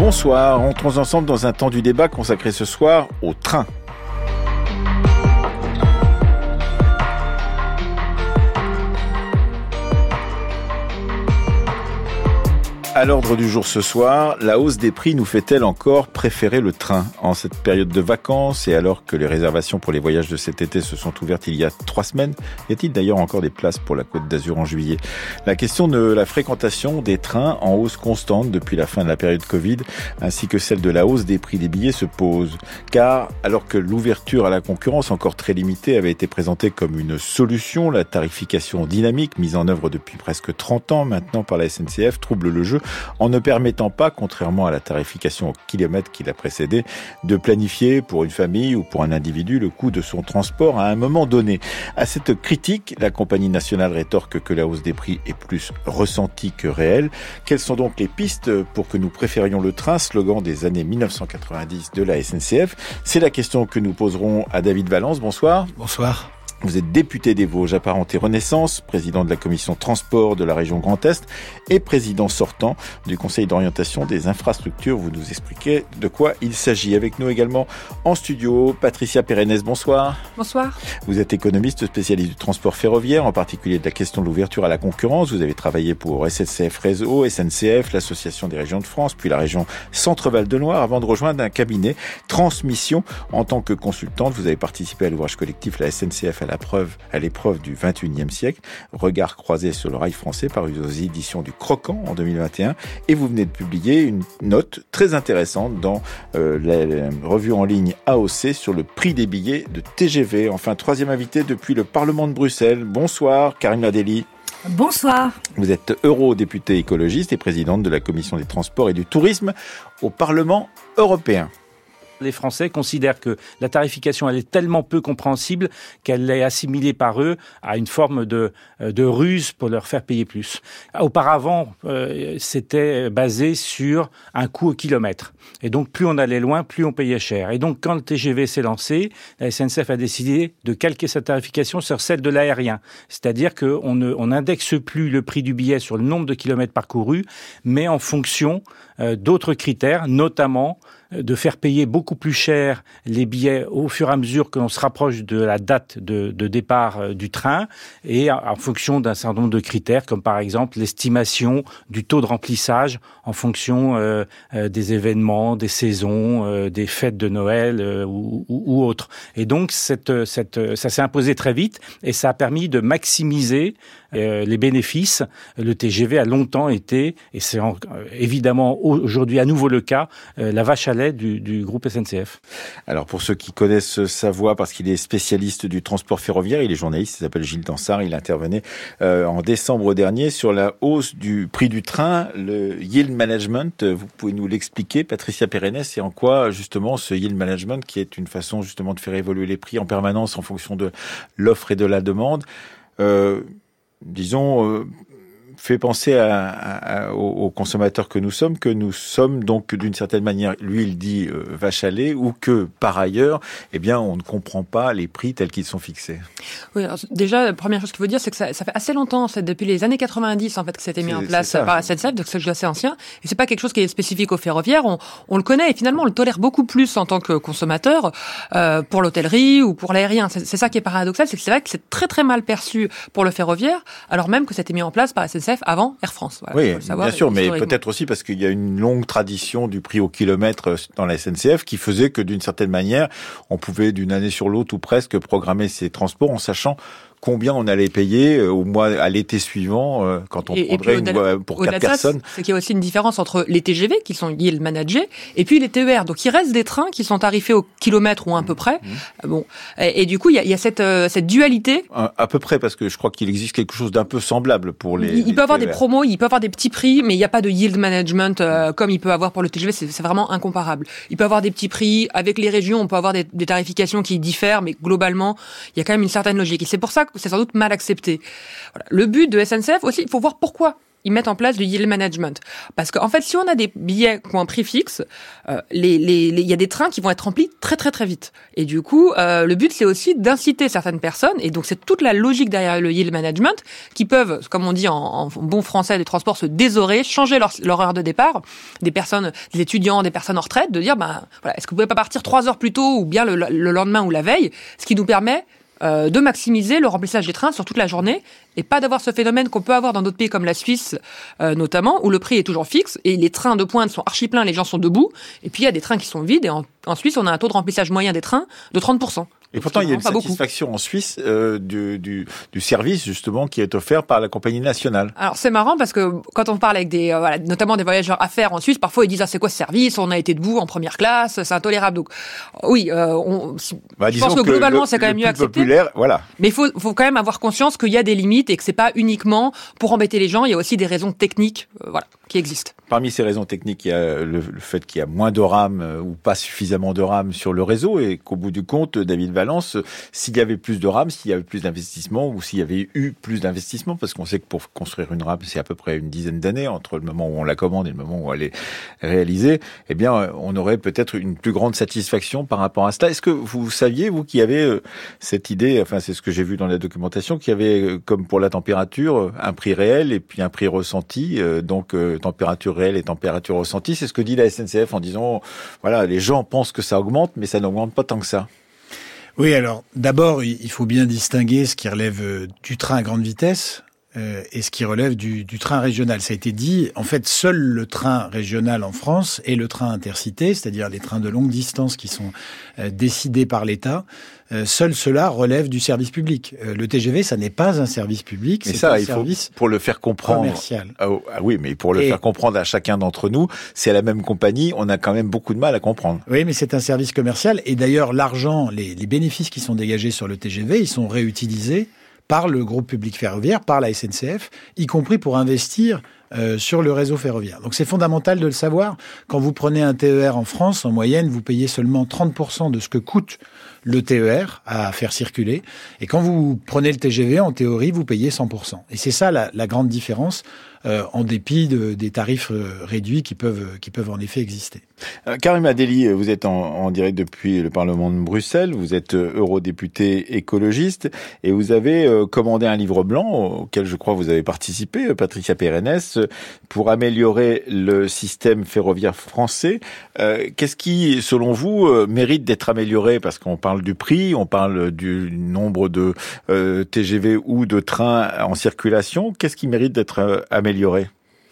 Bonsoir, entrons ensemble dans un temps du débat consacré ce soir au train. À l'ordre du jour ce soir, la hausse des prix nous fait-elle encore préférer le train en cette période de vacances et alors que les réservations pour les voyages de cet été se sont ouvertes il y a 3 semaines? Y a-t-il d'ailleurs encore des places pour la Côte d'Azur en juillet? La question de la fréquentation des trains en hausse constante depuis la fin de la période Covid ainsi que celle de la hausse des prix des billets se pose. Car alors que l'ouverture à la concurrence encore très limitée avait été présentée comme une solution, la tarification dynamique mise en œuvre depuis presque 30 ans maintenant par la SNCF trouble le jeu en ne permettant pas, contrairement à la tarification au kilomètre qui l'a précédée, de planifier pour une famille ou pour un individu le coût de son transport à un moment donné. À cette critique, la compagnie nationale rétorque que la hausse des prix est plus ressentie que réelle. Quelles sont donc les pistes pour que nous préférions le train, slogan des années 1990 de la SNCF? C'est la question que nous poserons à David Valence. Bonsoir. Bonsoir. Vous êtes député des Vosges, apparenté Renaissance, président de la commission transport de la région Grand Est et président sortant du conseil d'orientation des infrastructures. Vous nous expliquez de quoi il s'agit. Avec nous également en studio, Patricia Pérenès, bonsoir. Bonsoir. Vous êtes économiste spécialiste du transport ferroviaire, en particulier de la question de l'ouverture à la concurrence. Vous avez travaillé pour SNCF Réseau, SNCF, l'Association des régions de France, puis la région Centre-Val de Loire, avant de rejoindre un cabinet Transmission. En tant que consultante, vous avez participé à l'ouvrage collectif La SNCF à l'épreuve du 21e siècle, regard croisé sur le rail français, paru aux éditions du Croquant en 2021, et vous venez de publier une note très intéressante dans la revue en ligne AOC sur le prix des billets de TGV. Enfin, troisième invité depuis le Parlement de Bruxelles. Bonsoir, Karine Ladeli. Bonsoir. Vous êtes eurodéputée écologiste et présidente de la Commission des Transports et du Tourisme au Parlement européen. Les Français considèrent que la tarification elle est tellement peu compréhensible qu'elle est assimilée par eux à une forme de ruse pour leur faire payer plus. Auparavant, c'était basé sur un coût au kilomètre. Et donc, plus on allait loin, plus on payait cher. Et donc, quand le TGV s'est lancé, la SNCF a décidé de calquer sa tarification sur celle de l'aérien. C'est-à-dire qu'on n'indexe plus le prix du billet sur le nombre de kilomètres parcourus, mais en fonction d'autres critères, notamment de faire payer beaucoup plus cher les billets au fur et à mesure que l'on se rapproche de la date de départ du train et en fonction d'un certain nombre de critères comme par exemple l'estimation du taux de remplissage en fonction des événements, des saisons, des fêtes de Noël ou autres. Et donc ça s'est imposé très vite et ça a permis de maximiser les bénéfices. Le TGV a longtemps été, et c'est évidemment aujourd'hui à nouveau le cas, la vache à lait du groupe SNCF. Alors pour ceux qui connaissent sa voix, parce qu'il est spécialiste du transport ferroviaire, il est journaliste, il s'appelle Gilles Dansard, il intervenait en décembre dernier sur la hausse du prix du train, le yield management. Vous pouvez nous l'expliquer, Patricia Pérenès, et en quoi justement ce yield management, qui est une façon justement de faire évoluer les prix en permanence en fonction de l'offre et de la demande, fait penser aux consommateurs que nous sommes donc d'une certaine manière, lui il dit vache à lait, ou que par ailleurs, eh bien on ne comprend pas les prix tels qu'ils sont fixés. Oui, alors déjà, la première chose qu'il faut dire, c'est que ça fait assez longtemps, c'est depuis les années 90 en fait que ça a été mis en place par la SNCF, donc c'est assez ancien, et c'est pas quelque chose qui est spécifique aux ferroviaires, on le connaît, et finalement on le tolère beaucoup plus en tant que consommateur pour l'hôtellerie ou pour l'aérien. C'est ça qui est paradoxal, c'est que c'est vrai que c'est très très mal perçu pour le ferroviaire, alors même que ça a été mis en place par la SNCF avant Air France. Voilà, oui, bien sûr, mais peut-être aussi parce qu'il y a une longue tradition du prix au kilomètre dans la SNCF qui faisait que d'une certaine manière, on pouvait d'une année sur l'autre ou presque programmer ses transports en sachant combien on allait payer au mois, à l'été suivant, quand on prendrait pour 4 personnes. C'est qu'il y a aussi une différence entre les TGV, qui sont yield managés, et puis les TER. Donc, il reste des trains qui sont tarifés au kilomètre ou à peu près. Bon. Et du coup, il y a cette dualité. À peu près, parce que je crois qu'il existe quelque chose d'un peu semblable pour les Il peut avoir des promos, il peut avoir des petits prix, mais il n'y a pas de yield management comme il peut avoir pour le TGV. C'est vraiment incomparable. Il peut avoir des petits prix. Avec les régions, on peut avoir des tarifications qui diffèrent, mais globalement, il y a quand même une certaine logique. Et c'est pour ça que c'est sans doute mal accepté. Voilà. Le but de SNCF aussi, il faut voir pourquoi ils mettent en place du yield management. Parce qu'en fait, si on a des billets qui ont un prix fixe, il y a des trains qui vont être remplis très très très vite. Et du coup, le but, c'est aussi d'inciter certaines personnes, et donc c'est toute la logique derrière le yield management, qui peuvent, comme on dit en bon français des transports, se désorer, changer leur heure de départ. Des personnes, des étudiants, des personnes en retraite, de dire, voilà, est-ce que vous pouvez pas partir 3 heures plus tôt, ou bien le lendemain ou la veille, ce qui nous permet de maximiser le remplissage des trains sur toute la journée et pas d'avoir ce phénomène qu'on peut avoir dans d'autres pays comme la Suisse notamment, où le prix est toujours fixe et les trains de pointe sont archi pleins, les gens sont debout, et puis il y a des trains qui sont vides, et en Suisse on a un taux de remplissage moyen des trains de 30%. Et pourtant, il y a une satisfaction en Suisse du service justement qui est offert par la compagnie nationale. Alors c'est marrant parce que quand on parle avec notamment des voyageurs affaires en Suisse, parfois ils disent c'est quoi ce service ? On a été debout en première classe, c'est intolérable. Donc oui, je pense que globalement c'est quand même mieux accepté. Populaire, voilà. Mais il faut quand même avoir conscience qu'il y a des limites et que c'est pas uniquement pour embêter les gens. Il y a aussi des raisons techniques, qui existent. Parmi ces raisons techniques, il y a le fait qu'il y a moins de rames ou pas suffisamment de rames sur le réseau, et qu'au bout du compte, David Valence, s'il y avait plus de rames, s'il y avait plus d'investissement, ou s'il y avait eu plus d'investissement, parce qu'on sait que pour construire une rame, c'est à peu près une dizaine d'années entre le moment où on la commande et le moment où elle est réalisée, eh bien, on aurait peut-être une plus grande satisfaction par rapport à cela. Est-ce que vous saviez, vous, qu'il y avait cette idée, enfin, c'est ce que j'ai vu dans la documentation, qu'il y avait, comme pour la température, un prix réel et puis un prix ressenti, donc température réelle et température ressentie. C'est ce que dit la SNCF en disant, voilà, les gens pensent que ça augmente, mais ça n'augmente pas tant que ça. Oui, alors, d'abord, il faut bien distinguer ce qui relève du train à grande vitesse et ce qui relève du train régional. Ça a été dit, en fait, seul le train régional en France et le train intercité, c'est-à-dire les trains de longue distance qui sont décidés par l'État, seul cela relève du service public. Le TGV, ça n'est pas un service public, c'est un service pour le faire comprendre, commercial. Ah oui, mais pour le faire comprendre à chacun d'entre nous, c'est la même compagnie, on a quand même beaucoup de mal à comprendre. Oui, mais c'est un service commercial, et d'ailleurs, l'argent, les bénéfices qui sont dégagés sur le TGV, ils sont réutilisés par le groupe public ferroviaire, par la SNCF, y compris pour investir sur le réseau ferroviaire. Donc c'est fondamental de le savoir. Quand vous prenez un TER en France, en moyenne, vous payez seulement 30% de ce que coûte le TER à faire circuler. Et quand vous prenez le TGV, en théorie, vous payez 100%. Et c'est ça la grande différence, en dépit des tarifs réduits qui peuvent en effet exister. Karim Adeli, vous êtes en direct depuis le Parlement de Bruxelles, vous êtes eurodéputé écologiste et vous avez commandé un livre blanc auquel je crois vous avez participé, Patricia Pérennes, pour améliorer le système ferroviaire français. Qu'est-ce qui, selon vous, mérite d'être amélioré ? Parce qu'on parle du prix, on parle du nombre de TGV ou de trains en circulation. Qu'est-ce qui mérite d'être amélioré ?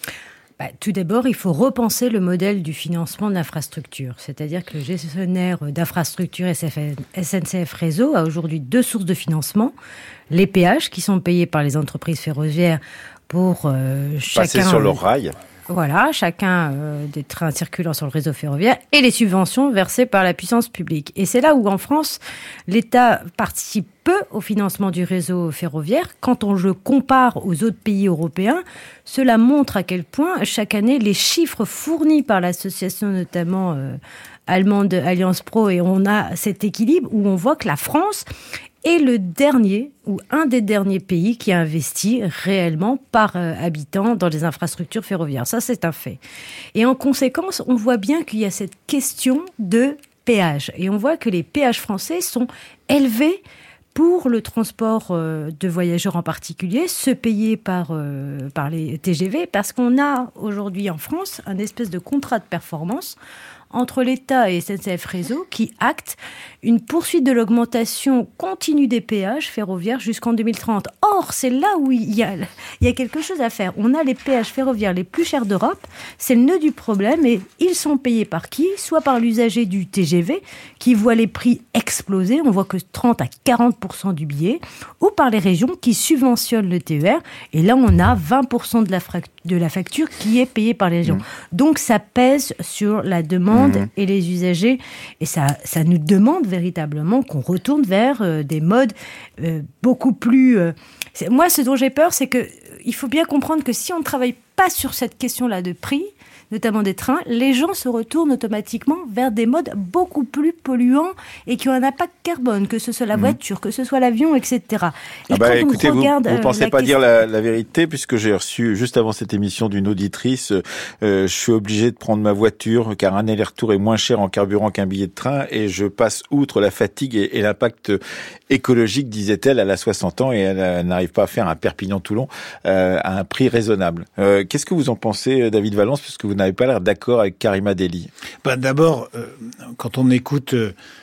Tout d'abord, il faut repenser le modèle du financement de l'infrastructure. C'est-à-dire que le gestionnaire d'infrastructure SNCF Réseau a aujourd'hui 2 sources de financement. Les péages qui sont payés par les entreprises ferroviaires pour chacun... Passer sur leur rail. Voilà, chacun des trains circulant sur le réseau ferroviaire, et les subventions versées par la puissance publique. Et c'est là où, en France, l'État participe peu au financement du réseau ferroviaire. Quand on le compare aux autres pays européens, cela montre à quel point, chaque année, les chiffres fournis par l'association notamment allemande Allianz Pro, et on a cet équilibre où on voit que la France est le dernier ou un des derniers pays qui a investi réellement par habitant dans les infrastructures ferroviaires. Ça, c'est un fait. Et en conséquence, on voit bien qu'il y a cette question de péage. Et on voit que les péages français sont élevés pour le transport de voyageurs en particulier, ceux payés par les TGV, parce qu'on a aujourd'hui en France un espèce de contrat de performance entre l'État et SNCF Réseau qui acte une poursuite de l'augmentation continue des péages ferroviaires jusqu'en 2030. Or, c'est là où il y a quelque chose à faire. On a les péages ferroviaires les plus chers d'Europe, c'est le nœud du problème, et ils sont payés par qui ? Soit par l'usager du TGV qui voit les prix exploser, on voit que 30 à 40% du billet, ou par les régions qui subventionnent le TER, et là on a 20% de la facture qui est payée par les régions. Donc ça pèse sur la demande et les usagers, et ça nous demande véritablement qu'on retourne vers des modes beaucoup plus... Moi, ce dont j'ai peur, c'est que il faut bien comprendre que si on ne travaille pas sur cette question-là de prix, notamment des trains, les gens se retournent automatiquement vers des modes beaucoup plus polluants et qui ont un impact carbone, que ce soit la voiture, que ce soit l'avion, etc. Et écoutez, vous ne pensez pas dire la vérité, puisque j'ai reçu, juste avant cette émission, d'une auditrice, je suis obligé de prendre ma voiture, car un aller-retour est moins cher en carburant qu'un billet de train, et je passe outre la fatigue et l'impact écologique, disait-elle, elle a 60 ans, et elle n'arrive pas à faire un Perpignan-Toulon à un prix raisonnable. Qu'est-ce que vous en pensez, David Valence, puisque vous n'avez pas l'air d'accord avec Karima Delli? D'abord, quand on écoute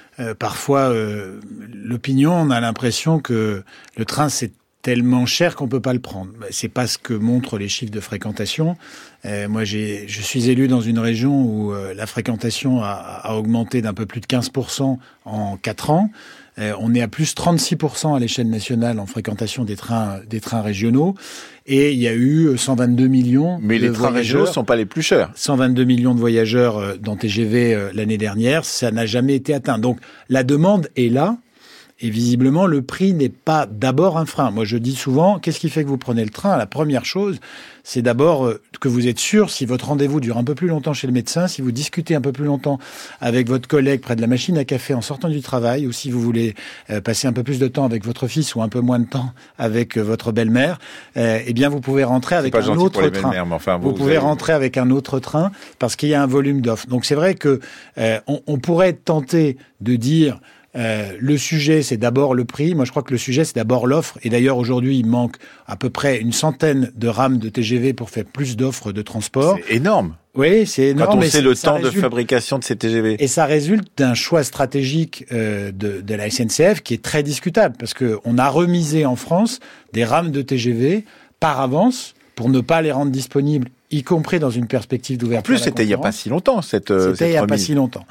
parfois l'opinion, on a l'impression que le train, c'est tellement cher qu'on peut pas le prendre. C'est pas ce que montrent les chiffres de fréquentation. Moi, je suis élu dans une région où la fréquentation a augmenté d'un peu plus de 15% en 4 ans. On est à plus 36% à l'échelle nationale en fréquentation des trains régionaux. Et il y a eu 122 millions Mais les trains régionaux ne sont pas les plus chers. 122 millions de voyageurs dans TGV l'année dernière. Ça n'a jamais été atteint. Donc, la demande est là. Et visiblement, le prix n'est pas d'abord un frein. Moi, je dis souvent, qu'est-ce qui fait que vous prenez le train? La première chose, c'est d'abord que vous êtes sûr, si votre rendez-vous dure un peu plus longtemps chez le médecin, si vous discutez un peu plus longtemps avec votre collègue près de la machine à café en sortant du travail, ou si vous voulez passer un peu plus de temps avec votre fils ou un peu moins de temps avec votre belle-mère, eh bien, vous pouvez rentrer avec un autre train. Mais enfin, vous pouvez rentrer avec un autre train parce qu'il y a un volume d'offres. Donc, c'est vrai que on pourrait être tenté de dire le sujet, c'est d'abord le prix. Moi, je crois que le sujet, c'est d'abord l'offre. Et d'ailleurs, aujourd'hui, il manque à peu près une centaine de rames de TGV pour faire plus d'offres de transport. C'est énorme. Oui, c'est énorme. Quand on sait le temps de fabrication de ces TGV. Et ça résulte d'un choix stratégique de la SNCF qui est très discutable. Parce qu'on a remisé en France des rames de TGV par avance pour ne pas les rendre disponibles, y compris dans une perspective d'ouverture. En plus, c'était il n'y a pas si longtemps, cette C'était il n'y a remise. pas si longtemps.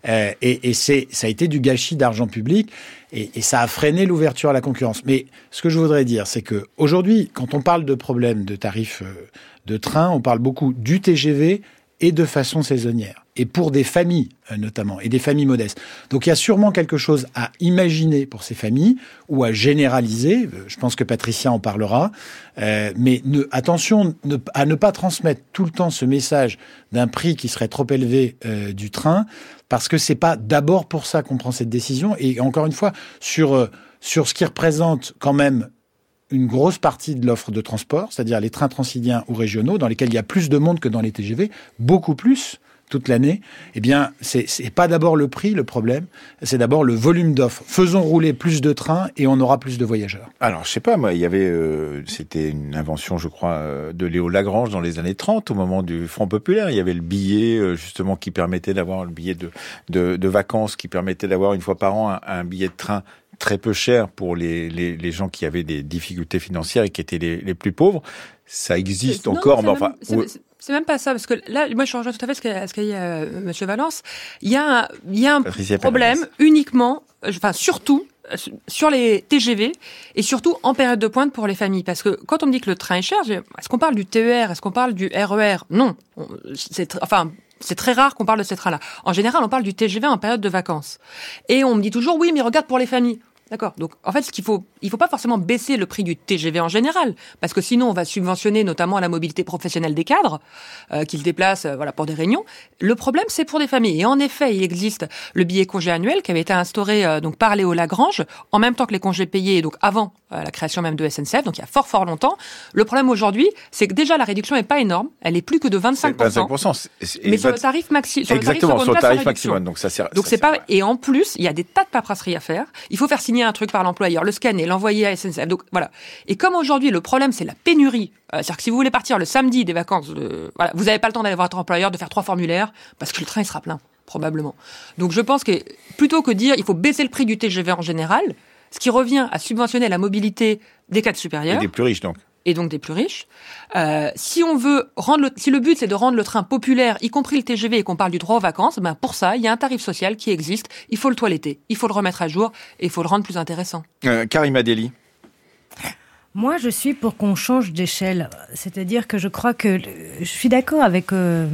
Et ça a été du gâchis d'argent public et ça a freiné l'ouverture à la concurrence. Mais ce que je voudrais dire, c'est que aujourd'hui, quand on parle de problèmes de tarifs de train, on parle beaucoup du TGV et de façon saisonnière. Et pour des familles, notamment, et des familles modestes. Donc, il y a sûrement quelque chose à imaginer pour ces familles, ou à généraliser. Je pense que Patricia en parlera. Mais attention à ne pas transmettre tout le temps ce message d'un prix qui serait trop élevé du train, parce que c'est pas d'abord pour ça qu'on prend cette décision. Et encore une fois, sur ce qui représente quand même une grosse partie de l'offre de transport, c'est-à-dire les trains transiliens ou régionaux, dans lesquels il y a plus de monde que dans les TGV, beaucoup plus toute l'année, eh bien, c'est pas d'abord le prix le problème, c'est d'abord le volume d'offres. Faisons rouler plus de trains et on aura plus de voyageurs. Alors, je sais pas, moi, il y avait, c'était une invention, je crois, de Léo Lagrange dans les années 30, au moment du Front populaire. Il y avait le billet, justement, qui permettait d'avoir le billet de vacances, qui permettait d'avoir une fois par an un billet de train très peu cher pour les gens qui avaient des difficultés financières et qui étaient les plus pauvres. Ça existe encore, mais enfin... C'est même pas ça, parce que là, moi, je rejoins tout à fait ce qu'a dit Monsieur Valence. Il y a un problème uniquement, surtout, sur les TGV et surtout en période de pointe pour les familles. Parce que quand on me dit que le train est cher, est-ce qu'on parle du TER? Est-ce qu'on parle du RER? Non. C'est très rare qu'on parle de ces trains-là. En général, on parle du TGV en période de vacances. Et on me dit toujours, oui, mais regarde pour les familles. D'accord. Donc, en fait, il faut pas forcément baisser le prix du TGV en général, parce que sinon, on va subventionner notamment la mobilité professionnelle des cadres, qui se déplacent, pour des réunions. Le problème, c'est pour des familles. Et en effet, il existe le billet congé annuel qui avait été instauré, donc, par Léo Lagrange, en même temps que les congés payés, donc, avant la création même de SNCF, donc, il y a fort longtemps. Le problème aujourd'hui, c'est que déjà, la réduction est pas énorme. Elle est plus que de 25%. 25%. Mais sur le tarif maximum. Exactement, sur le tarif maximum. Donc, ça sert. Donc, c'est pas, et en plus, il y a des tas de paperasseries à faire. Il faut faire signer un truc par l'employeur, le scanner, l'envoyer à SNCF. Donc voilà. Et comme aujourd'hui le problème c'est la pénurie, c'est-à-dire que si vous voulez partir le samedi des vacances, vous n'avez pas le temps d'aller voir votre employeur, de faire 3 formulaires parce que le train il sera plein probablement. Donc je pense que plutôt que dire il faut baisser le prix du TGV en général, ce qui revient à subventionner la mobilité des cadres supérieurs et des plus riches donc. Et donc des plus riches. Si le but c'est de rendre le train populaire, y compris le TGV, et qu'on parle du droit aux vacances, pour ça, il y a un tarif social qui existe. Il faut le toiletter, il faut le remettre à jour et il faut le rendre plus intéressant. Karima Delli. Moi, je suis pour qu'on change d'échelle. C'est-à-dire que je crois que je suis d'accord avec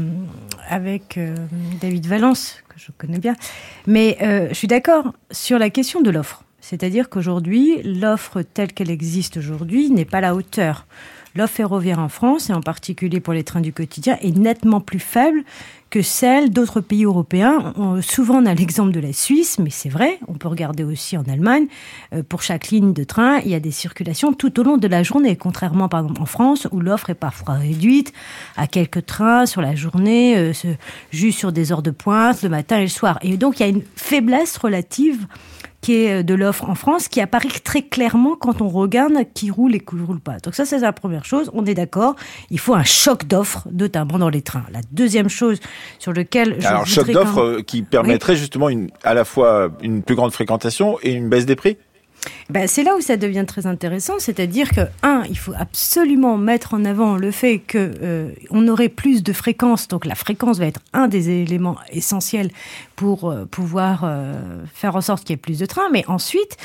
David Valence, que je connais bien, mais je suis d'accord sur la question de l'offre. C'est-à-dire qu'aujourd'hui, l'offre telle qu'elle existe aujourd'hui n'est pas à la hauteur. l'offre ferroviaire en France, et en particulier pour les trains du quotidien, est nettement plus faible que celle d'autres pays européens. Souvent, on a l'exemple de la Suisse, mais c'est vrai, on peut regarder aussi en Allemagne. Pour chaque ligne de train, il y a des circulations tout au long de la journée, contrairement par exemple en France, où l'offre est parfois réduite à quelques trains sur la journée, juste sur des heures de pointe, le matin et le soir. Et donc, il y a une faiblesse relative qui est de l'offre en France, qui apparaît très clairement quand on regarde qui roule et qui ne roule pas. Donc ça, c'est la première chose. On est d'accord, il faut un choc d'offres, notamment dans les trains. La deuxième chose sur laquelle je Alors, choc d'offres qui permettrait justement à la fois une plus grande fréquentation et une baisse des prix ? C'est là où ça devient très intéressant, c'est-à-dire que, il faut absolument mettre en avant le fait qu'on aurait plus de fréquences, donc la fréquence va être un des éléments essentiels pour pouvoir faire en sorte qu'il y ait plus de trains, mais ensuite,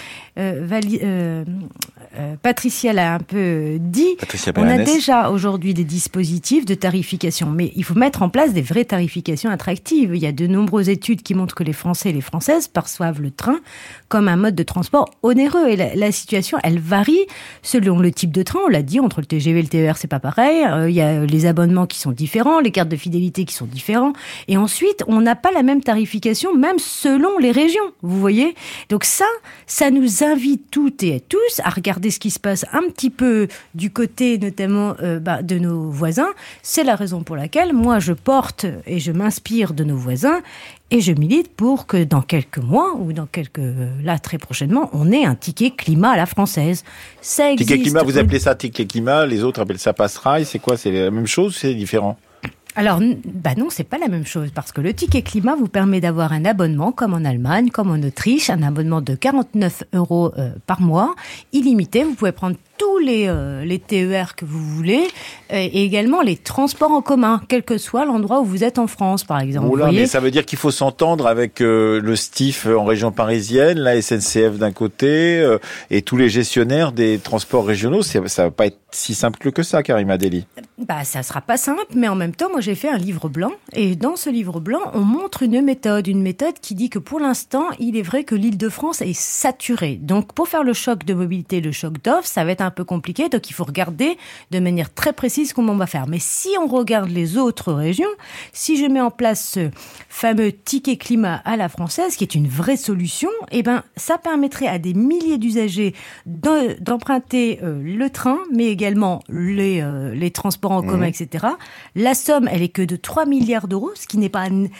Patricia l'a un peu dit, on a déjà aujourd'hui des dispositifs de tarification, mais il faut mettre en place des vraies tarifications attractives. Il y a de nombreuses études qui montrent que les Français et les Françaises perçoivent le train comme un mode de transport onéreux. Et la situation, elle varie selon le type de train. On l'a dit, entre le TGV et le TER, c'est pas pareil. Il y a les abonnements qui sont différents, les cartes de fidélité qui sont différents. Et ensuite, on n'a pas la même tarification, même selon les régions. Vous voyez ? Donc ça nous invite toutes et tous à regarder ce qui se passe un petit peu du côté, notamment, de nos voisins. C'est la raison pour laquelle moi, je porte et je m'inspire de nos voisins. Et je milite pour que dans quelques mois, ou là très prochainement, on ait un ticket climat à la française. Ça existe. Ticket climat, vous appelez ça ticket climat, les autres appellent ça passe-rail, c'est quoi ? C'est la même chose ou c'est différent ? Alors, non, c'est pas la même chose, parce que le ticket climat vous permet d'avoir un abonnement, comme en Allemagne, comme en Autriche, un abonnement de 49 € par mois, illimité. Vous pouvez prendre tous les TER que vous voulez, et également les transports en commun, quel que soit l'endroit où vous êtes en France, par exemple. Oula, mais ça veut dire qu'il faut s'entendre avec le STIF en région parisienne, la SNCF d'un côté, et tous les gestionnaires des transports régionaux. Ça va pas être si simple que ça, Karima Delli. Ça sera pas simple, mais en même temps, moi j'ai fait un livre blanc, et dans ce livre blanc, on montre une méthode qui dit que pour l'instant, il est vrai que l'Île-de-France est saturée. Donc pour faire le choc de mobilité, le choc d'offre, ça va être un peu compliqué, donc il faut regarder de manière très précise comment on va faire. Mais si on regarde les autres régions, si je mets en place ce fameux ticket climat à la française, qui est une vraie solution, ça permettrait à des milliers d'usagers d'emprunter le train, mais également les transports en commun, etc. La somme, elle est que de 3 milliards d'euros, ce qui n'est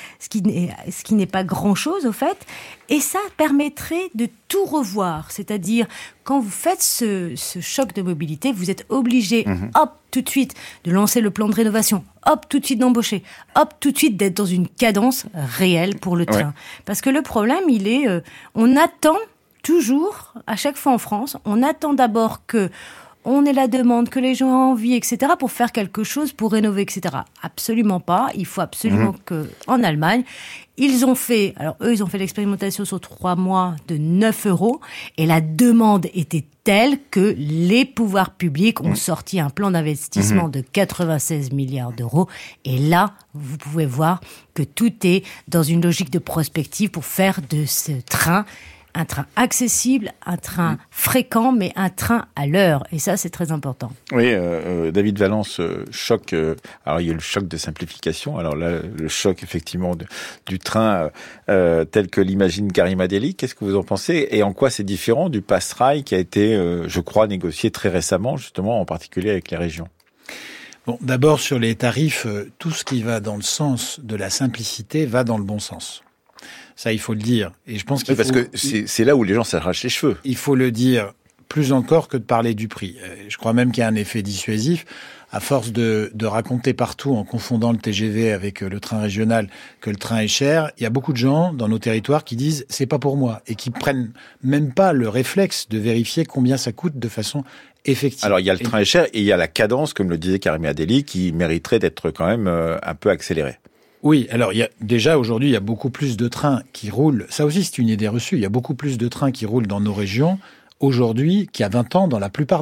pas grand-chose, au fait. Et ça permettrait de tout revoir. C'est-à-dire, quand vous faites ce choc de mobilité, vous êtes obligé, tout de suite, de lancer le plan de rénovation, tout de suite d'embaucher, tout de suite d'être dans une cadence réelle pour le train. Parce que le problème, il est, on attend toujours, à chaque fois en France, on attend d'abord que on ait la demande, que les gens aient envie, etc., pour faire quelque chose, pour rénover, etc. Absolument pas. Il faut absolument que, en Allemagne, ils ont fait l'expérimentation sur 3 mois de 9 €, et la demande était telle que les pouvoirs publics ont sorti un plan d'investissement de 96 milliards d'euros. Et là, vous pouvez voir que tout est dans une logique de prospective pour faire de ce train un train accessible, un train fréquent, mais un train à l'heure. Et ça, c'est très important. Oui, David Valence, choc. Alors, il y a le choc de simplification. Alors là, le choc, effectivement, du train tel que l'imagine Karima Delli. Qu'est-ce que vous en pensez ? Et en quoi c'est différent du pass-rail qui a été, je crois, négocié très récemment, justement, en particulier avec les régions ? Bon, d'abord, sur les tarifs, tout ce qui va dans le sens de la simplicité va dans le bon sens. Ça, il faut le dire. Et je pense parce que c'est là où les gens s'arrachent les cheveux. Il faut le dire plus encore que de parler du prix. Je crois même qu'il y a un effet dissuasif. À force de raconter partout, en confondant le TGV avec le train régional, que le train est cher, il y a beaucoup de gens dans nos territoires qui disent « c'est pas pour moi » et qui prennent même pas le réflexe de vérifier combien ça coûte de façon effective. Alors, il y a le train est cher et il y a la cadence, comme le disait Karima Delli, qui mériterait d'être quand même un peu accélérée. Oui, alors déjà aujourd'hui, il y a beaucoup plus de trains qui roulent. Ça aussi, c'est une idée reçue. Il y a beaucoup plus de trains qui roulent dans nos régions aujourd'hui qu'il y a 20 ans dans la plupart des cas.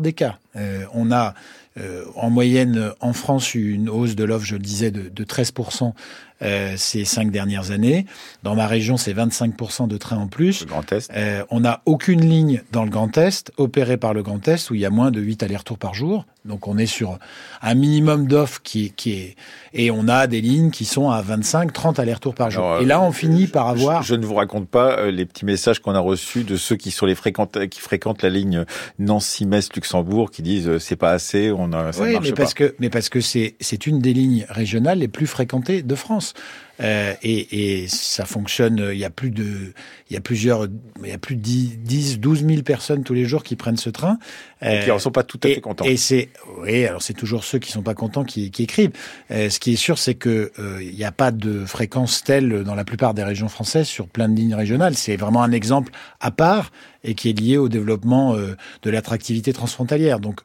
On a en moyenne en France une hausse de l'offre, je le disais, de 13% ces 5 dernières années. Dans ma région, c'est 25% de trains en plus. Le Grand Est. On n'a aucune ligne dans le Grand Est, opérée par le Grand Est, où il y a moins de 8 allers-retours par jour. Donc on est sur un minimum d'offres qui est... Et on a des lignes qui sont à 25, 30 allers-retours par jour. Alors, et là, on finit par avoir... Je ne vous raconte pas les petits messages qu'on a reçus de ceux qui fréquentent la ligne Nancy-Metz-Luxembourg, qui disent c'est pas assez, ça ne marche pas. Mais parce que c'est une des lignes régionales les plus fréquentées de France. Et ça fonctionne. Il y a plus de 10, 12 000 personnes tous les jours qui prennent ce train. Et qui en sont pas tout à fait contents. Alors c'est toujours ceux qui sont pas contents qui écrivent. Ce qui est sûr, c'est que il n'y a pas de fréquence telle dans la plupart des régions françaises sur plein de lignes régionales. C'est vraiment un exemple à part et qui est lié au développement de l'attractivité transfrontalière. Donc,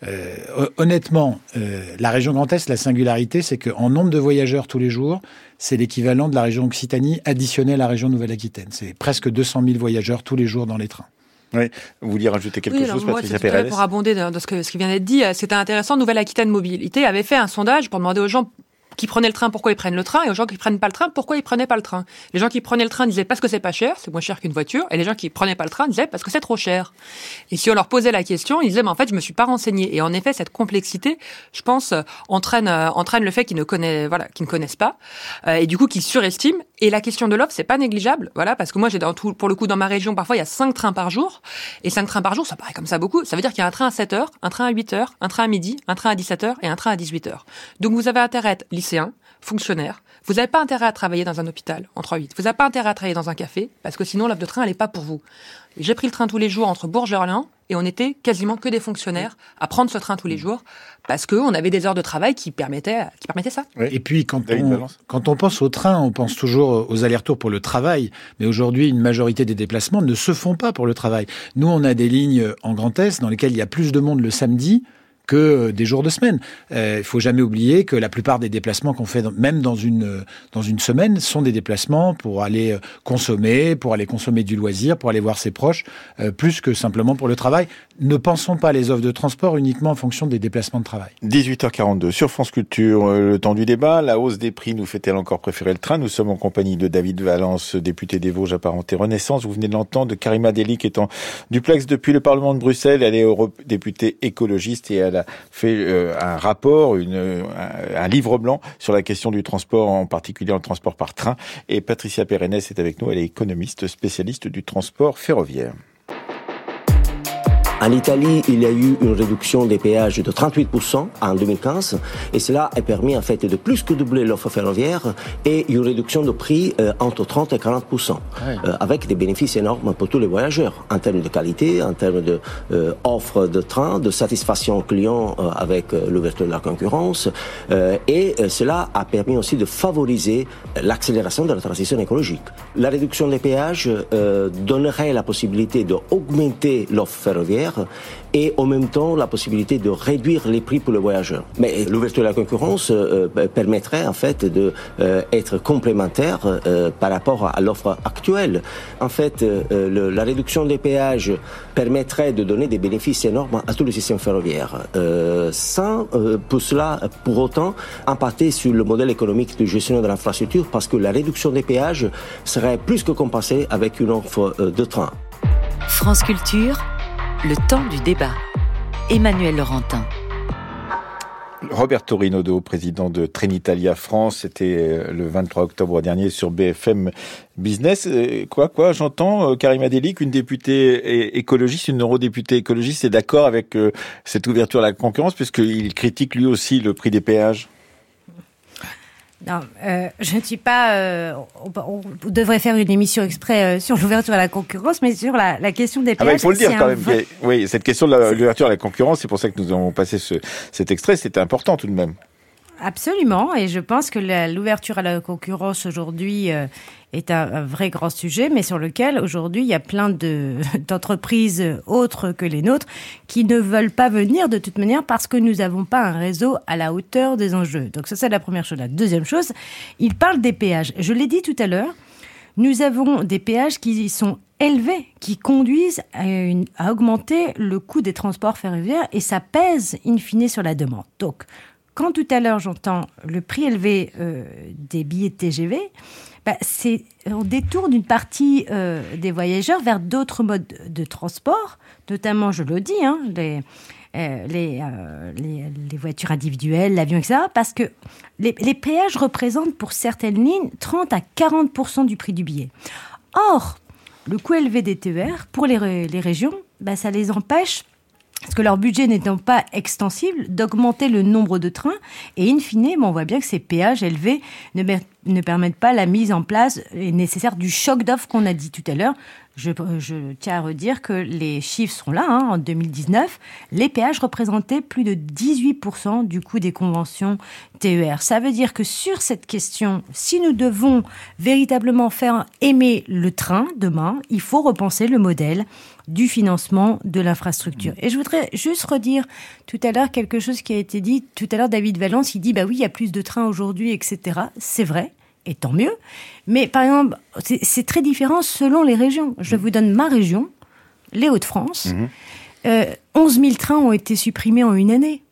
honnêtement, la région Grand Est, la singularité, c'est qu'en nombre de voyageurs tous les jours, c'est l'équivalent de la région Occitanie additionnée à la région Nouvelle-Aquitaine. C'est presque 200 000 voyageurs tous les jours dans les trains. Oui. Vous vouliez rajouter quelque chose, Patricia Pérez ? Pour abonder de ce qui vient d'être dit, c'était intéressant. Nouvelle-Aquitaine Mobilité avait fait un sondage pour demander aux gens qui prenaient le train, pourquoi ils prennent le train, et aux gens qui prennent pas le train, pourquoi ils prenaient pas le train. Les gens qui prenaient le train disaient parce que c'est pas cher, c'est moins cher qu'une voiture, et les gens qui prenaient pas le train disaient parce que c'est trop cher. Et si on leur posait la question, ils disaient mais en fait je me suis pas renseigné. Et en effet cette complexité, je pense, entraîne le fait qu'ils ne connaissent pas, et du coup qu'ils surestiment. Et la question de l'offre, c'est pas négligeable, voilà, parce que moi pour le coup dans ma région, parfois il y a 5 trains par jour, et 5 trains par jour, ça paraît comme ça beaucoup. Ça veut dire qu'il y a un train à 7h, un train à 8h, un train à midi, un train à 17h et un train à 18h. Donc vous avez intérêt à être lycéen, fonctionnaire. Vous n'avez pas intérêt à travailler dans un hôpital en 3-8. Vous n'avez pas intérêt à travailler dans un café, parce que sinon l'offre de train, elle n'est pas pour vous. J'ai pris le train tous les jours entre Bourges et Orléans, et on était quasiment que des fonctionnaires à prendre ce train tous les jours, parce qu'on avait des heures de travail qui permettaient ça. Oui. Et puis, quand on pense au train, on pense toujours aux allers-retours pour le travail. Mais aujourd'hui, une majorité des déplacements ne se font pas pour le travail. Nous, on a des lignes en Grand Est dans lesquelles il y a plus de monde le samedi que des jours de semaine. Il faut jamais oublier que la plupart des déplacements qu'on fait, même dans une semaine, sont des déplacements pour aller consommer du loisir, pour aller voir ses proches, plus que simplement pour le travail. Ne pensons pas les offres de transport uniquement en fonction des déplacements de travail. 18h42 sur France Culture, le temps du débat. La hausse des prix nous fait-elle encore préférer le train ? Nous sommes en compagnie de David Valence, député des Vosges apparenté Renaissance. Vous venez de l'entendre, de Karima Delli qui est en duplex depuis le Parlement de Bruxelles. Elle est eurodéputée écologiste et elle a fait un rapport, un livre blanc sur la question du transport, en particulier le transport par train. Et Patricia Pérez est avec nous, elle est économiste spécialiste du transport ferroviaire. En Italie, il y a eu une réduction des péages de 38% en 2015 et cela a permis en fait de plus que doubler l'offre ferroviaire et une réduction de prix entre 30 et 40%, avec des bénéfices énormes pour tous les voyageurs en termes de qualité, en termes de offre de train, de satisfaction client avec l'ouverture de la concurrence et cela a permis aussi de favoriser l'accélération de la transition écologique. La réduction des péages donnerait la possibilité d'augmenter l'offre ferroviaire et en même temps la possibilité de réduire les prix pour les voyageurs. Mais l'ouverture de la concurrence permettrait en fait de être complémentaire par rapport à l'offre actuelle. En fait, la réduction des péages permettrait de donner des bénéfices énormes à tout le système ferroviaire, sans pour autant impacter sur le modèle économique de gestion de l'infrastructure, parce que la réduction des péages serait plus que compensée avec une offre de train. France Culture, le temps du débat. Emmanuel Laurentin. Roberto Rinaudo, président de Trenitalia France, c'était le 23 octobre dernier sur BFM Business. J'entends, Karima Delli, qu'une députée écologiste, une eurodéputée écologiste est d'accord avec cette ouverture à la concurrence, puisqu'il critique lui aussi le prix des péages. Non, je ne suis pas... on devrait faire une émission exprès sur l'ouverture à la concurrence, mais sur la question des péages... il faut le dire quand même. Oui, cette question de l'ouverture à la concurrence, c'est pour ça que nous avons passé cet extrait, c'était important tout de même. Absolument, et je pense que l'ouverture à la concurrence aujourd'hui est un vrai grand sujet, mais sur lequel aujourd'hui il y a plein d'entreprises autres que les nôtres qui ne veulent pas venir de toute manière parce que nous n'avons pas un réseau à la hauteur des enjeux. Donc ça, c'est la première chose. La deuxième chose, il parle des péages. Je l'ai dit tout à l'heure, nous avons des péages qui sont élevés qui conduisent à augmenter le coût des transports ferroviaires et ça pèse in fine sur la demande. Donc, quand tout à l'heure j'entends le prix élevé des billets de TGV, on détourne une partie des voyageurs vers d'autres modes de transport, notamment, je le dis, les voitures individuelles, l'avion, etc. Parce que les péages représentent pour certaines lignes 30 à 40% du prix du billet. Or, le coût élevé des TER, pour les régions, ça les empêche, parce que leur budget n'étant pas extensible, d'augmenter le nombre de trains. Et in fine, on voit bien que ces péages élevés ne permettent pas la mise en place nécessaire du choc d'offre qu'on a dit tout à l'heure. Je tiens à redire que les chiffres sont là. En 2019, les péages représentaient plus de 18% du coût des conventions TER. Ça veut dire que sur cette question, si nous devons véritablement faire aimer le train demain, il faut repenser le modèle du financement de l'infrastructure. Et je voudrais juste redire tout à l'heure quelque chose qui a été dit. Tout à l'heure, David Valence, il dit oui, il y a plus de trains aujourd'hui, etc. C'est vrai. Et tant mieux. Mais par exemple, c'est très différent selon les régions. Je vous donne ma région, les Hauts-de-France. 11 000 trains ont été supprimés en une année.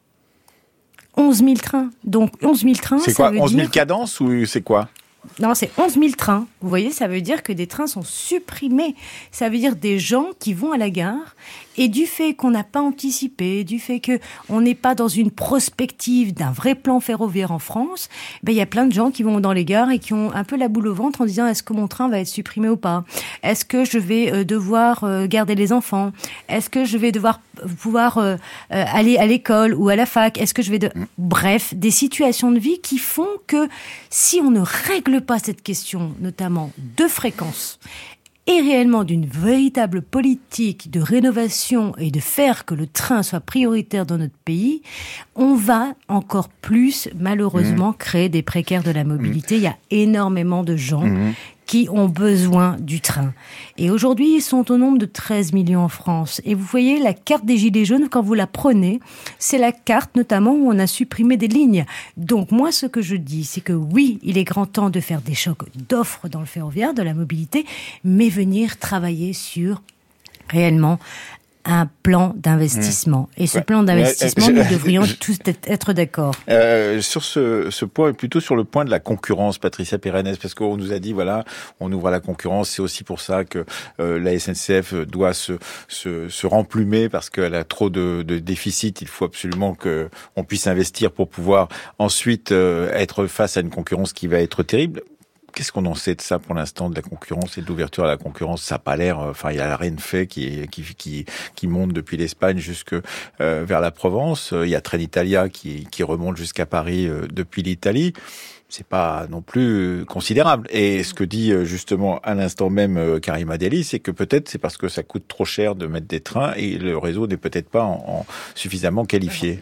11 000 trains. Donc 11 000 trains, c'est quoi, 11 000 cadences ou c'est quoi ? Non, c'est 11 000 trains. Vous voyez, ça veut dire que des trains sont supprimés. Ça veut dire des gens qui vont à la gare et du fait qu'on n'a pas anticipé, du fait qu'on n'est pas dans une prospective d'un vrai plan ferroviaire en France, il y a plein de gens qui vont dans les gares et qui ont un peu la boule au ventre en disant est-ce que mon train va être supprimé ou pas ? Est-ce que je vais devoir garder les enfants ? Est-ce que je vais devoir pouvoir aller à l'école ou à la fac ? Est-ce que je vais Bref, des situations de vie qui font que si on ne règle pas cette question, notamment de fréquence, et réellement d'une véritable politique de rénovation et de faire que le train soit prioritaire dans notre pays, on va encore plus, malheureusement, créer des précaires de la mobilité. Il y a énormément de gens qui ont besoin du train. Et aujourd'hui, ils sont au nombre de 13 millions en France. Et vous voyez, la carte des Gilets jaunes, quand vous la prenez, c'est la carte notamment où on a supprimé des lignes. Donc moi, ce que je dis, c'est que oui, il est grand temps de faire des chocs d'offres dans le ferroviaire, de la mobilité, mais venir travailler sur réellement un plan d'investissement. Et ce plan d'investissement, nous devrions tous être d'accord. Sur ce point, et plutôt sur le point de la concurrence, Patricia Pérennes, parce qu'on nous a dit, voilà, on ouvre à la concurrence, c'est aussi pour ça que la SNCF doit se remplumer, parce qu'elle a trop de déficit. Il faut absolument qu'on puisse investir pour pouvoir ensuite être face à une concurrence qui va être terrible. Qu'est-ce qu'on en sait de ça pour l'instant, de la concurrence et de l'ouverture à la concurrence ? Ça n'a pas l'air. Enfin, il y a la Renfe qui monte depuis l'Espagne jusque vers la Provence. Il y a Trenitalia qui remonte jusqu'à Paris depuis l'Italie. C'est pas non plus considérable. Et ce que dit justement à l'instant même Karima Delli, c'est que peut-être c'est parce que ça coûte trop cher de mettre des trains et le réseau n'est peut-être pas suffisamment qualifié.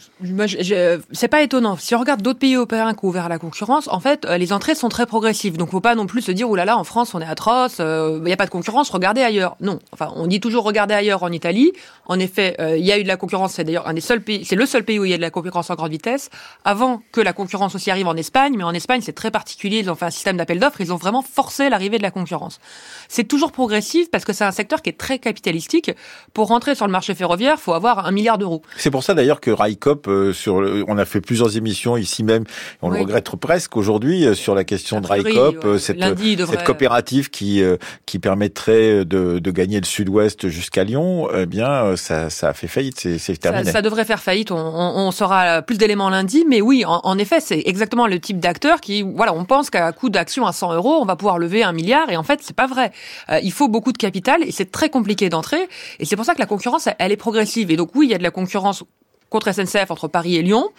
C'est pas étonnant. Si on regarde d'autres pays européens qui ont ouvert à la concurrence, en fait, les entrées sont très progressives. Donc, faut pas non plus se dire, oulala, en France, on est atroce, il n'y a pas de concurrence, regardez ailleurs. Non. Enfin, on dit toujours regardez ailleurs en Italie. En effet, il y a eu de la concurrence. C'est d'ailleurs un des seuls pays, c'est le seul pays où il y a de la concurrence en grande vitesse. Avant que la concurrence aussi arrive en Espagne, mais en Espagne, c'est très particulier. Ils ont fait un système d'appel d'offres. Ils ont vraiment forcé l'arrivée de la concurrence. C'est toujours progressif parce que c'est un secteur qui est très capitalistique. Pour rentrer sur le marché ferroviaire, il faut avoir 1 milliard d'euros. C'est pour ça d'ailleurs que Railcoop, on a fait plusieurs émissions ici même, on le regrette presque aujourd'hui, sur la question de Railcoop, cette coopérative qui permettrait de gagner le sud-ouest jusqu'à Lyon, eh bien, ça a fait faillite, c'est terminé. Ça devrait faire faillite, on saura plus d'éléments lundi, mais oui, en effet, c'est exactement le type d'acteur qui, voilà, on pense qu'à coût d'action à 100 €, on va pouvoir lever 1 milliard, et en fait, c'est pas vrai. Il faut beaucoup de capital, et c'est très compliqué d'entrer, et c'est pour ça que la concurrence, elle est progressive. Et donc oui, il y a de la concurrence contre SNCF entre Paris et Lyon,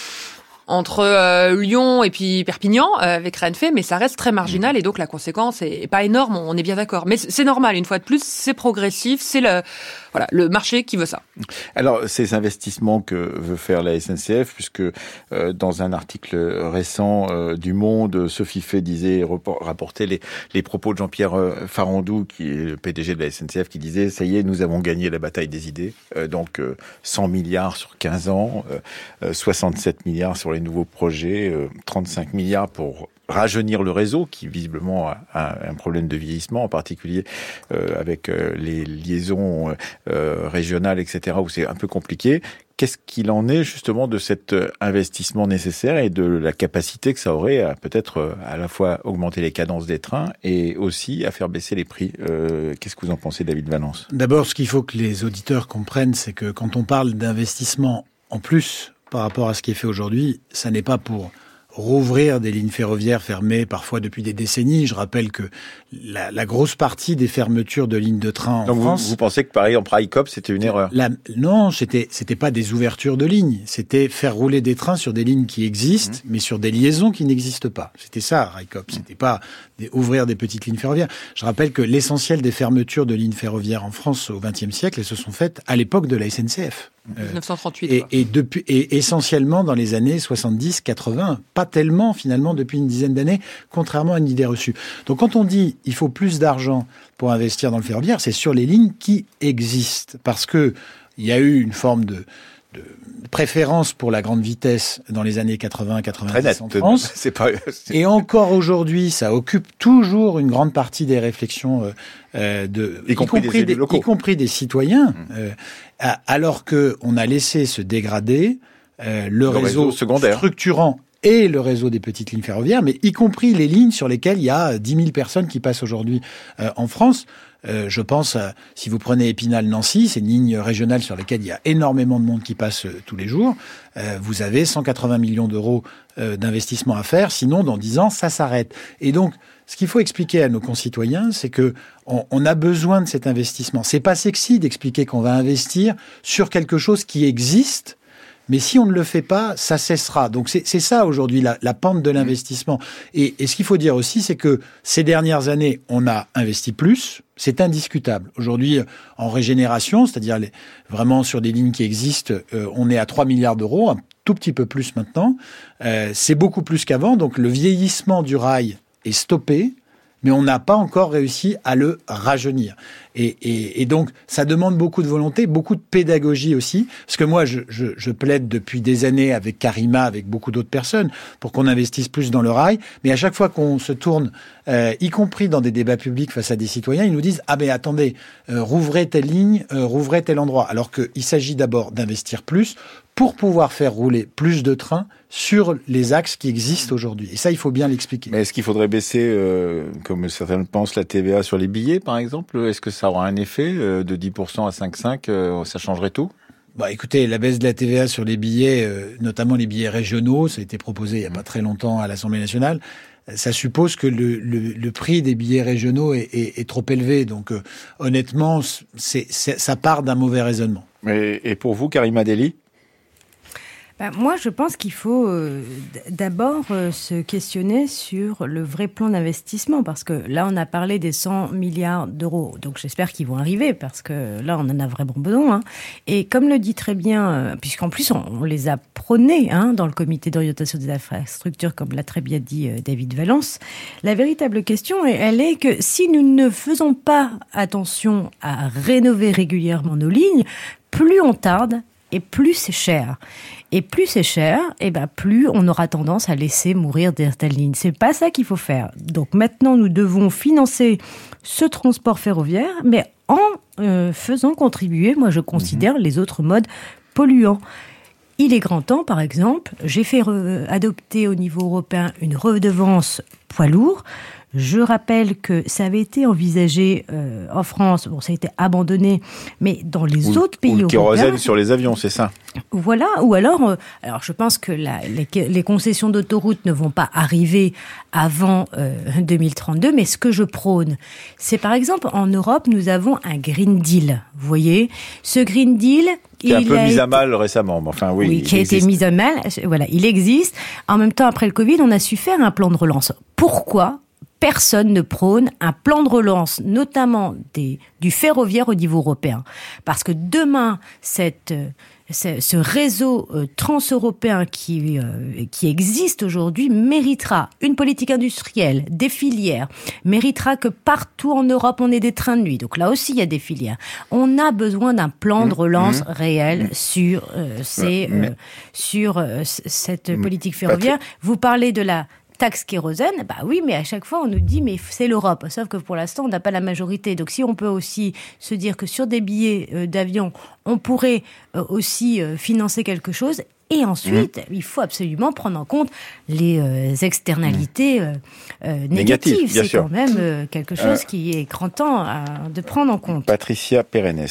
entre Lyon et puis Perpignan avec Renfe, mais ça reste très marginal, et donc la conséquence est pas énorme, on est bien d'accord. Mais c'est normal, une fois de plus, c'est progressif, c'est le marché qui veut ça. Alors, ces investissements que veut faire la SNCF, puisque dans un article récent du Monde, Sophie Fay rapportait les propos de Jean-Pierre Farandou, qui est le PDG de la SNCF, qui disait « Ça y est, nous avons gagné la bataille des idées ». Donc, 100 milliards sur 15 ans, 67 milliards sur les nouveaux projets, 35 milliards pour rajeunir le réseau, qui visiblement a un problème de vieillissement, en particulier avec les liaisons régionales, etc., où c'est un peu compliqué. Qu'est-ce qu'il en est justement de cet investissement nécessaire et de la capacité que ça aurait à peut-être à la fois augmenter les cadences des trains et aussi à faire baisser les prix? Qu'est-ce que vous en pensez, David Valence? D'abord, ce qu'il faut que les auditeurs comprennent, c'est que quand on parle d'investissement en plus par rapport à ce qui est fait aujourd'hui, ça n'est pas pour rouvrir des lignes ferroviaires fermées parfois depuis des décennies. Je rappelle que la grosse partie des fermetures de lignes de train en France... Vous pensez que par exemple ICOP, c'était une erreur? Non, c'était pas des ouvertures de lignes. C'était faire rouler des trains sur des lignes qui existent, mais sur des liaisons qui n'existent pas. C'était ça, ICOP. C'était pas ouvrir des petites lignes ferroviaires. Je rappelle que l'essentiel des fermetures de lignes ferroviaires en France au XXe siècle, elles se sont faites à l'époque de la SNCF. 1938. Et essentiellement dans les années 70-80, pas tellement finalement depuis une dizaine d'années, contrairement à une idée reçue. Donc quand on dit il faut plus d'argent pour investir dans le ferroviaire, c'est sur les lignes qui existent, parce que il y a eu une forme de préférence pour la grande vitesse dans les années 80-90 en France. Et encore aujourd'hui, ça occupe toujours une grande partie des réflexions y compris des citoyens, alors que on a laissé se dégrader le réseau secondaire structurant et le réseau des petites lignes ferroviaires, mais y compris les lignes sur lesquelles il y a 10 000 personnes qui passent aujourd'hui en France. Je pense, si vous prenez Épinal-Nancy, c'est une ligne régionale sur laquelle il y a énormément de monde qui passe tous les jours. Vous avez 180 millions d'euros d'investissement à faire, sinon dans 10 ans, ça s'arrête. Et donc, ce qu'il faut expliquer à nos concitoyens, c'est que on a besoin de cet investissement. C'est pas sexy d'expliquer qu'on va investir sur quelque chose qui existe, mais si on ne le fait pas, ça cessera. Donc c'est ça aujourd'hui la pente de l'investissement. Et ce qu'il faut dire aussi, c'est que ces dernières années, on a investi plus. C'est indiscutable. Aujourd'hui, en régénération, c'est-à-dire vraiment sur des lignes qui existent, on est à 3 milliards d'euros, un tout petit peu plus maintenant. C'est beaucoup plus qu'avant. Donc le vieillissement du rail est stoppé, mais on n'a pas encore réussi à le rajeunir. Et donc, ça demande beaucoup de volonté, beaucoup de pédagogie aussi, parce que moi, je plaide depuis des années avec Karima, avec beaucoup d'autres personnes, pour qu'on investisse plus dans le rail, mais à chaque fois qu'on se tourne, y compris dans des débats publics face à des citoyens, ils nous disent « Ah ben attendez, rouvrez telle ligne, rouvrez tel endroit », alors qu'il s'agit d'abord d'investir plus pour pouvoir faire rouler plus de trains sur les axes qui existent aujourd'hui. Et ça, il faut bien l'expliquer. Mais est-ce qu'il faudrait baisser, comme certains le pensent, la TVA sur les billets, par exemple? Est-ce que ça aura un effet de 10% à 5,5 ça changerait tout? Écoutez, la baisse de la TVA sur les billets, notamment les billets régionaux, ça a été proposé il n'y a pas très longtemps à l'Assemblée nationale. Ça suppose que le prix des billets régionaux est trop élevé. Donc, honnêtement, ça part d'un mauvais raisonnement. Et pour vous, Karima Delli? Moi, je pense qu'il faut d'abord se questionner sur le vrai plan d'investissement, parce que là, on a parlé des 100 milliards d'euros. Donc, j'espère qu'ils vont arriver, parce que là, on en a vraiment besoin. Et comme le dit très bien, puisqu'en plus, on les a prônés dans le comité d'orientation des infrastructures, comme l'a très bien dit David Valence, la véritable question, elle est que si nous ne faisons pas attention à rénover régulièrement nos lignes, plus on tarde, et plus c'est cher. Et plus c'est cher, plus on aura tendance à laisser mourir certaines lignes. C'est pas ça qu'il faut faire. Donc maintenant, nous devons financer ce transport ferroviaire, mais en faisant contribuer, moi je considère, les autres modes polluants. Il est grand temps, par exemple, j'ai fait adopter au niveau européen une redevance poids lourd. Je rappelle que ça avait été envisagé en France, ça a été abandonné, mais dans les autres pays européens... Ou le kérosène sur les avions, c'est ça? Voilà, ou alors je pense que les concessions d'autoroutes ne vont pas arriver avant 2032, mais ce que je prône, c'est par exemple, en Europe, nous avons un Green Deal, vous voyez? Ce Green Deal... Qui est un peu mis à mal récemment, mais enfin oui, qui a été mis à mal, voilà, il existe. En même temps, après le Covid, on a su faire un plan de relance. Pourquoi personne ne prône un plan de relance, notamment du ferroviaire au niveau européen? Parce que demain, ce réseau transeuropéen qui existe aujourd'hui méritera une politique industrielle, des filières, méritera que partout en Europe on ait des trains de nuit. Donc là aussi il y a des filières. On a besoin d'un plan de relance réel sur cette politique ferroviaire. Vous parlez de la taxe kérosène, bah oui, mais à chaque fois, on nous dit, mais c'est l'Europe. Sauf que pour l'instant, on n'a pas la majorité. Donc, si on peut aussi se dire que sur des billets d'avion, on pourrait aussi financer quelque chose. Et ensuite, il faut absolument prendre en compte les externalités négatives. C'est sûr. quand même quelque chose qui est grand temps de prendre en compte. Patricia Pérennes.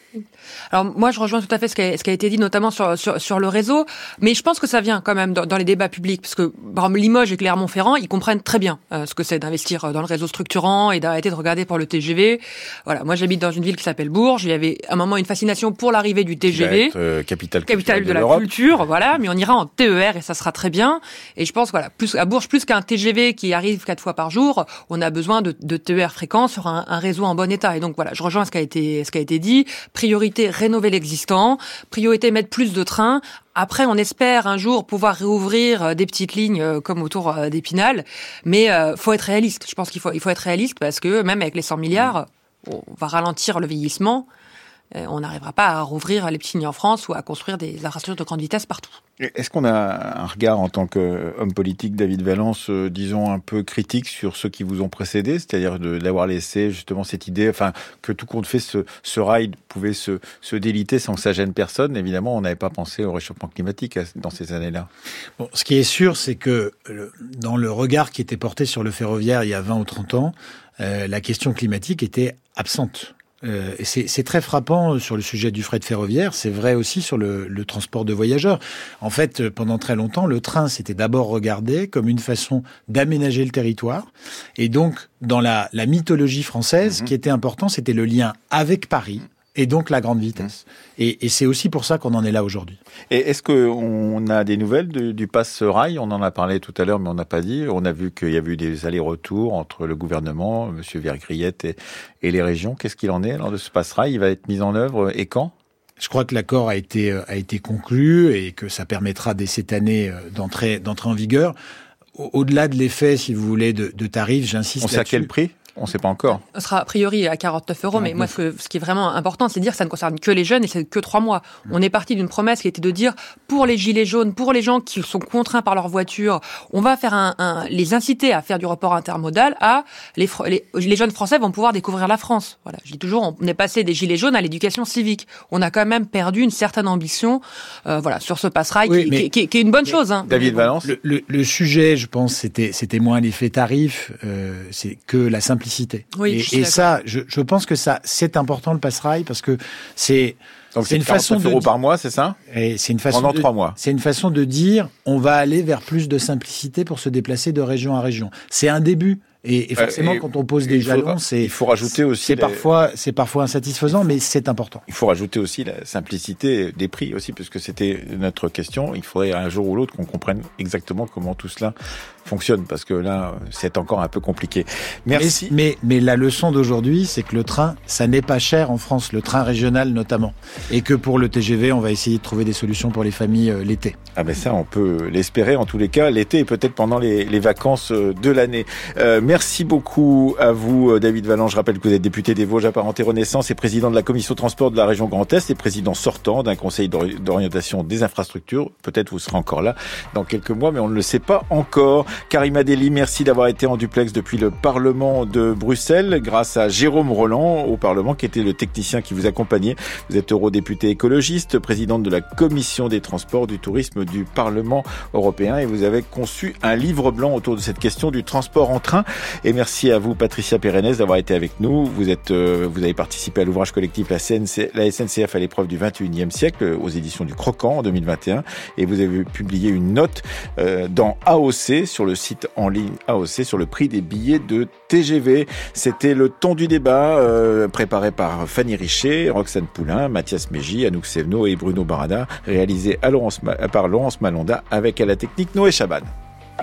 Alors moi, je rejoins tout à fait ce qui a été dit, notamment sur le réseau, mais je pense que ça vient quand même dans les débats publics, parce que par exemple, Limoges et Clermont-Ferrand, ils comprennent très bien ce que c'est d'investir dans le réseau structurant et d'arrêter de regarder pour le TGV. Voilà, moi j'habite dans une ville qui s'appelle Bourges, il y avait à un moment une fascination pour l'arrivée du TGV, capitale de la culture, voilà, mais on ira en TER et ça sera très bien. Et je pense voilà, plus à Bourges, plus qu'un TGV qui arrive 4 fois par jour, on a besoin de TER fréquents sur un réseau en bon état. Et donc voilà, je rejoins ce qui a été dit. Priorité rénover l'existant, priorité mettre plus de trains. Après, on espère un jour pouvoir réouvrir des petites lignes comme autour d'Épinal, mais faut être réaliste. Je pense qu'il faut être réaliste parce que même avec les 100 milliards, on va ralentir le vieillissement. On n'arrivera pas à rouvrir les petites lignes en France ou à construire des infrastructures de grande vitesse partout. Est-ce qu'on a un regard en tant qu'homme politique, David Valence, disons un peu critique sur ceux qui vous ont précédé, c'est-à-dire d'avoir laissé justement cette idée, enfin que tout compte fait, ce rail pouvait se déliter sans que ça gêne personne. Évidemment, on n'avait pas pensé au réchauffement climatique dans ces années-là. Bon, ce qui est sûr, c'est que dans le regard qui était porté sur le ferroviaire il y a 20 ou 30 ans, la question climatique était absente. Et c'est très frappant sur le sujet du fret ferroviaire, c'est vrai aussi sur le transport de voyageurs. En fait, pendant très longtemps, le train s'était d'abord regardé comme une façon d'aménager le territoire. Et donc, dans la mythologie française, ce qui était important, c'était le lien avec Paris et donc la grande vitesse. Et c'est aussi pour ça qu'on en est là aujourd'hui. Et est-ce qu'on a des nouvelles du pass rail ? On en a parlé tout à l'heure, mais on n'a pas dit. On a vu qu'il y avait eu des allers-retours entre le gouvernement, M. Vergriette et les régions. Qu'est-ce qu'il en est alors de ce pass rail ? Il va être mis en œuvre et quand ? Je crois que l'accord a été conclu et que ça permettra dès cette année d'entrer en vigueur. Au-delà de l'effet, si vous voulez, de tarifs, j'insiste là-dessus. On sait à quel prix ? On ne sait pas encore. Ce sera a priori à 49 €, mais moi, ce qui est vraiment important, c'est de dire que ça ne concerne que les jeunes et c'est que 3 mois. On est parti d'une promesse qui était de dire, pour les gilets jaunes, pour les gens qui sont contraints par leur voiture, on va faire les inciter à faire du report intermodal les jeunes Français vont pouvoir découvrir la France. Voilà. Je dis toujours, on est passé des gilets jaunes à l'éducation civique. On a quand même perdu une certaine ambition, sur ce passe-rail qui est une bonne chose, hein. David Valence. Le sujet, je pense, c'était moins l'effet tarif, c'est que la simplicité. Oui, et ça, je pense que ça, c'est important le passe-rail parce que c'est une façon de € par mois, c'est ça ? Et c'est une façon pendant 3 mois. C'est une façon de dire, on va aller vers plus de simplicité pour se déplacer de région à région. C'est un début. Et forcément, quand on pose des jalons, il faut rajouter aussi. C'est parfois insatisfaisant, mais c'est important. Il faut rajouter aussi la simplicité des prix aussi, parce que c'était notre question. Il faudrait un jour ou l'autre qu'on comprenne exactement comment tout cela fonctionne, parce que là, c'est encore un peu compliqué. Merci. Mais la leçon d'aujourd'hui, c'est que le train, ça n'est pas cher en France, le train régional notamment, et que pour le TGV, on va essayer de trouver des solutions pour les familles l'été. Ah ben ça, on peut l'espérer en tous les cas, l'été et peut-être pendant les vacances de l'année. Merci beaucoup à vous, David Valence. Je rappelle que vous êtes député des Vosges apparenté Renaissance et président de la commission transport de la région Grand Est et président sortant d'un conseil d'orientation des infrastructures. Peut-être vous serez encore là dans quelques mois, mais on ne le sait pas encore. Karima Delli, merci d'avoir été en duplex depuis le Parlement de Bruxelles, grâce à Jérôme Roland au Parlement, qui était le technicien qui vous accompagnait. Vous êtes eurodéputé écologiste, présidente de la commission des transports, du tourisme du Parlement européen, et vous avez conçu un livre blanc autour de cette question du transport en train. Et merci à vous, Patricia Pérennes, d'avoir été avec nous. Vous avez participé à l'ouvrage collectif La SNCF à l'épreuve du 21e siècle aux éditions du Croquant en 2021. Et vous avez publié une note dans AOC, sur le site en ligne AOC, sur le prix des billets de TGV. C'était le ton du débat, préparé par Fanny Richer, Roxane Poulain, Mathias Mégy, Anouk Sevno et Bruno Barada, réalisé par Laurence Malonda, avec à la technique Noé Chaban.